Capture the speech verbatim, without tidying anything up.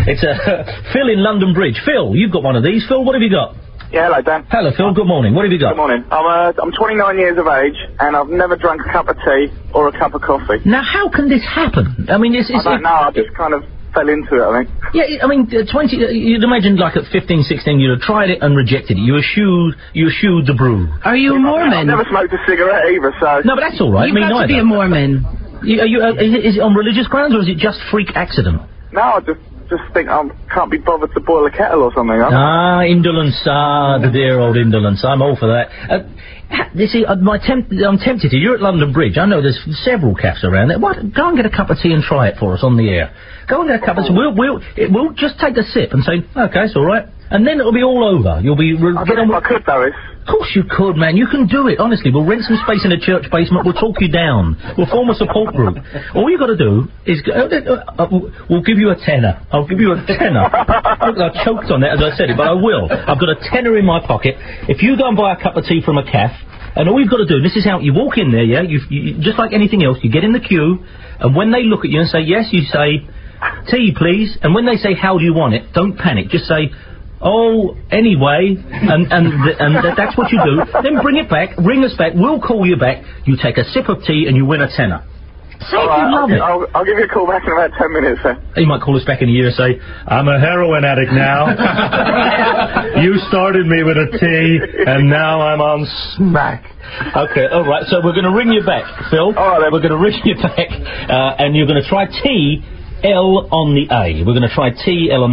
It's uh, Phil in London Bridge. Phil, you've got one of these. Phil, what have you got? Yeah, hello, Dan. Hello, Phil. Good morning. What have you got? Good morning. I'm uh, I'm twenty-nine years of age, and I've never drunk a cup of tea or a cup of coffee. Now, how can this happen? I mean, it's... it's I don't it, know, I just kind of fell into it, I think. Yeah, I mean, uh, twenty... Uh, you'd imagine, like, at fifteen, sixteen, you'd have tried it and rejected it. You eschewed... You eschewed the brew. Are you a Mormon? I've never smoked a cigarette either, so... No, but that's all right. You've Me got neither. to be a Mormon. You, are you, uh, is, it, is it on religious grounds, or is it just freak accident? No, I just... just think I can't be bothered to boil a kettle or something. I'm Ah, indolence, ah, the dear old indolence. I'm all for that. Uh, you see, uh, my temp- I'm tempted to. You're at London Bridge. I know there's several cafes around there. What? Go and get a cup of tea and try it for us on the air. Go and get a cup of tea. We'll, we'll, it, we'll just take a sip and say, okay, it's all right. And then it'll be all over. You'll be... Re- I get don't on know if I could, though. It's... Of course you could, man. You can do it, honestly. We'll rent some space in a church basement. We'll talk you down. We'll form a support group. All you got to do is... Go, uh, uh, uh, we'll give you a tenner. I'll give you a tenner. Look, I choked on that as I said it, but I will. I've got a tenner in my pocket. If you go and buy a cup of tea from a cafe, and all you've got to do, this is how... You walk in there, yeah? You, you, just like anything else, you get in the queue, and when they look at you and say, yes, you say, tea, please. And when they say, how do you want it, don't panic. Just say... Oh, anyway, and and th and th that's what you do. Then bring it back, ring us back. We'll call you back. You take a sip of tea and you win a tenner. See if right, you love I'll, it. I'll, I'll give you a call back in about ten minutes, then. He might call us back in a year and say, I'm a heroin addict now. You started me with a tea, and now I'm on smack. Okay, all right. So we're going to ring you back, Phil. All right, then. We're going to ring you back, uh, and you're going to try T L on the A. We're going to try T L on